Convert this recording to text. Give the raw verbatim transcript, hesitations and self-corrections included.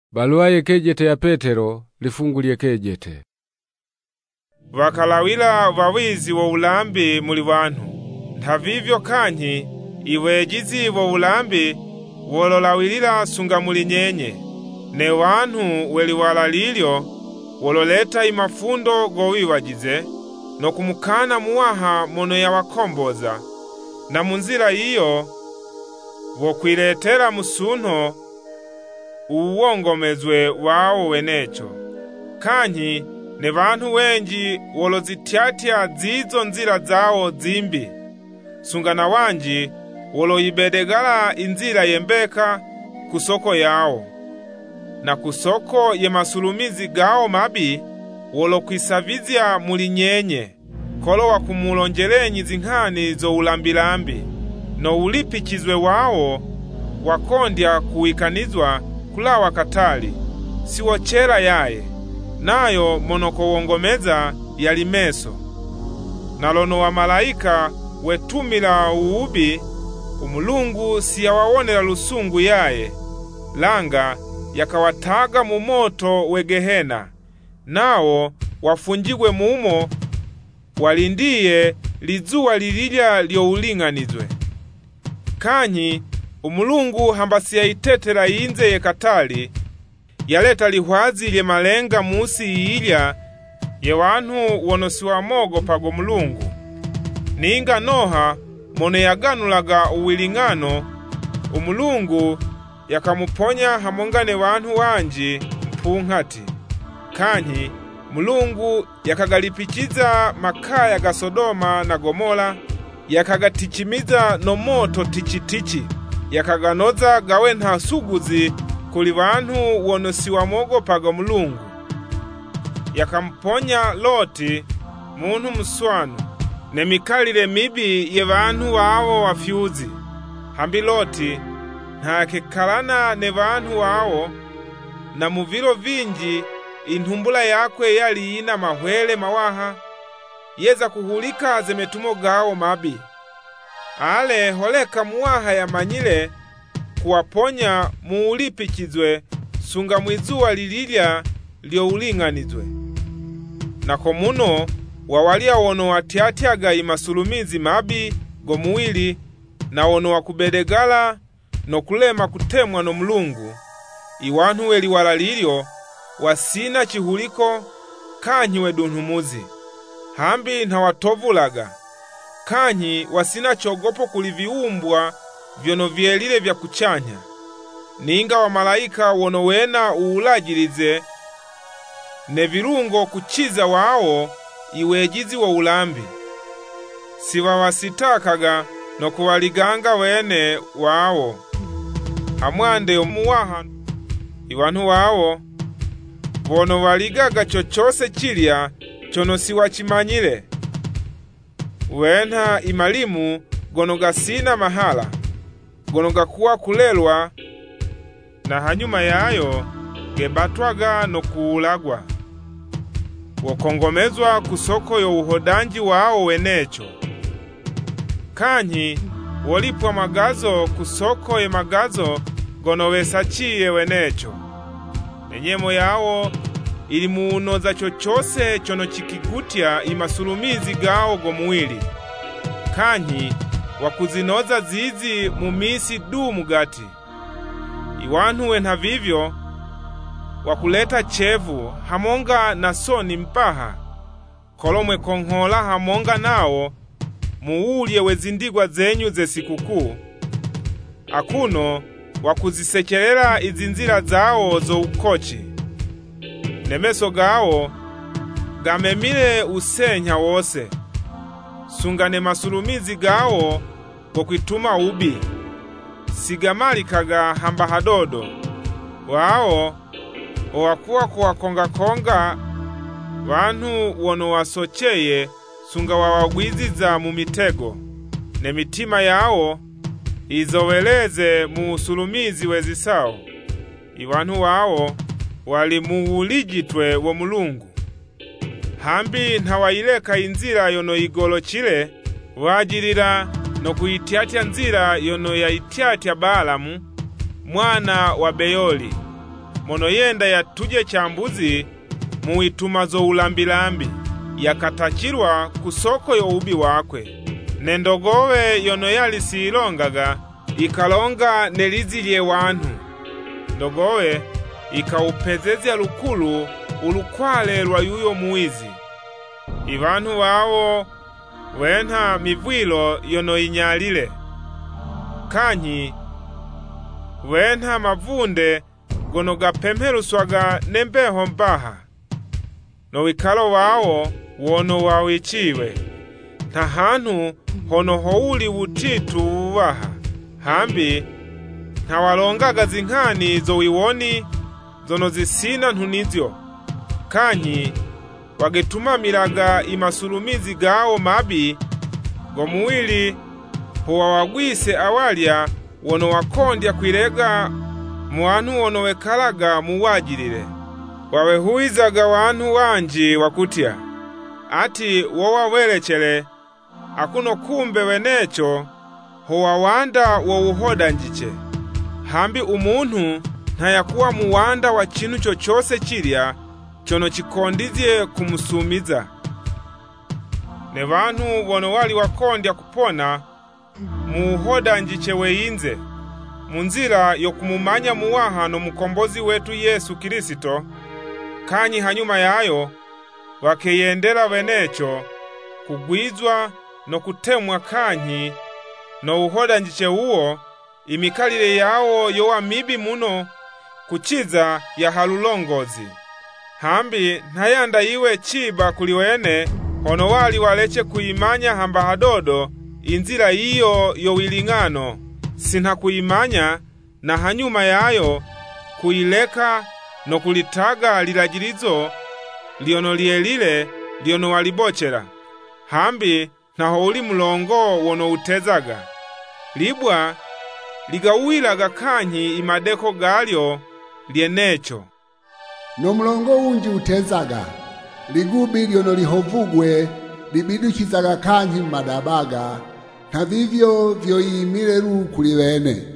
Balua yekejete ya Petero lifungu lyekejete. Wakalawila wawizi wa ulambi muli wantu. Ntavivyo kanyi iwejizi wa ulambi wololawilila sunga muli nyenye. Ne wantu weli walalilyo wololeta imafundo gowiwajize no kumukana muwaha mono ya wakomboza. Na munzira iyo wokwiletera musunho uwongomezwe wao wenecho. Kanyi ne bantu wenji wolozitiatia zizo nzira zao zimbi. Sungana wanji woloibedegala inzira yembeka kusoko yao. Na kusoko ye masulumizi gao mabi wolokwisavizya muli nyenye. Kolo wakumulonjelenyi zinkhani zo ulambilambi. No ulipikizwe wao wakondya kuwikanizwa kulawa katali. Siwochera yaye. Nayo monoko wongomeza yali meso. Nalono wa malaika wetumila uubi, umulungu siyawawonela lusungu yaye. Langa yakawataga mu moto we Gehena. Nao wafunjigwe mumo walindiye lizuwa lililya lyoulinganizwe. Kanyi umulungu hambasiya itetela inze ye katali yaleta lihwazi lye malenga musi ilya ye wantu wono mogo pago mulungu. Ninga Noha mono yaganulaga uwilingano, umulungu yakamuponya hamongane wantu wanji mpunghati. Kanyi mulungu yakagalipichiza makaya ga Sodoma na Gomora, yakagatichimiza no moto tichitichi, yakaganoza gawe nta suguzi kuli wantu wono siwamogo pago mulungu. Yakamponya Loti muntu muswanu ne mikalile mibi ye wantu wawo wafyuzi. Hambi Loti ntakekalana ne wantu wawo, na muvilo vinji intumbula yakwe yali ina mahwele mawaha yeza kuhulika zemetumo gao mabi. Ale holeka muwaha yamanyile kuwaponya muulipikizwe sunga mwizuwa lililya lyoulinganizwe. Nako muno wawalia wono watiatiaga imasulumizi mabi gomuwili na wono wakubedegala no kulema kutemwa no mulungu. Iwantu weli walalilyo wasina chihuliko kanyi wedunhumuzi. Hambi ntawatovulaga. Kanyi wasina chogopo kuliviumbwa vyono vyelile vya kuchanya. Ninga wa malaika wono wena uulajilize ne virungo kuchiza wao iwejizi wa ulambi. Siwa wasitakaga no kuwaliganga wene wao. Hamwande omuwaha iwantu wao wono waligaga chochose chilya chono siwachimanyile. Wena imalimu gono gasina mahala, gono gakuwa kulelwa, na hanyuma yayo gebatwaga no kuulagwa. Wokongomezwa kusoko yo uhodanji wao wenecho. Kanyi wolipwa magazo kusoko ye magazo gono wesachiye wenecho. Nenyemo yao ili muunoza chochose chono chikigutya imasulumizi gao gomuwili. Kanyi wakuzinoza zizi mumisi du mugati. Iwantu wena vivyo wakuleta chevu hamonga na soni mpaha. Kolomwe konghola hamonga nao muulye wezindigwa zenyu ze sikukuu. Akuno wakuzisechelela izinzira zao zo ukochi. Nemeso gao gamemile usenya wose. Sungane masulumizi gao gokwituma ubi. Sigamalikaga hamba hadodo. Wao owakuwa kuwakonga konga wantu wono wasocheye sunga wawagwiziza mu mitego. Ne mitima yao izoweleze mu sulumizi wezisao. Iwantu wao wali muulijitwe wo mulungu. Hambi ntawayileka inzira yono igolochile wajilira no kuyitiatya nzira yono yaitiatya Balamu mwana wa Beyoli. mono yenda yatuje chambuzi muituma zo ulambilambi yakatachirwa kusoko yo ubi wakwe. Nendogowe yono yali silongaga ikalonga nelizilye wantu. Ndogowe ikaupezezya lukulu ulukwale lwa yuyo muizi. Ivantu wawo wenha mivwilo yono inyalile. Kanyi wenha mavunde gono gapemheruswaga nembeho mbaha. No wikalo wawo wono wawichiwe. Nta hantu hono houli wutitu uwaha. Hambi ntawalongaga zinkani zo wiwoni zono zisina ntunizyo. Kanyi wagetumamiraga imasulumizi gawo mabi go muwili huwa wagwise awalya wono wakondya kwirega muwantu wono wekalaga muwajilile. Wawehuizaga wantu wanji wakutya ati wowa welechere akuno kumbe wenecho huwa wanda wo uhoda njiche. Hambi umuntu ntayakuwa muwanda wa chinu chochose chirya chono chikondizye kumusumiza. Ne vantu wono wali wakondya kupona muuhoda njiche weyinze munzira yo kumumanya muwaha no mukombozi wetu Yesu Kristo. Kanyi hanyuma yayo wakeyendera wenecho kugwizwa no kutemwa kanyi no uhoda njiche uwo imikalile yawo yowa mibi muno kuchiza ya halulongozi. Hambi ntayanda iwe chiba kuliwene hono wali waleche kuimanya hamba hadodo inzira iyo yo wilingano sinha kuimanya na hanyuma yayo kuileka no kulitaga lilajilizo liono lielile liono walibochera. Hambi naho uli mulongo wono utezaga libwa ligawiraga kanyi imadeko galyo lienecho. No mulongo unji utezaga ligubi liono lihovugwe libidukizaga kanyi madabaga na vivyo vyoyimile lu kuliwene.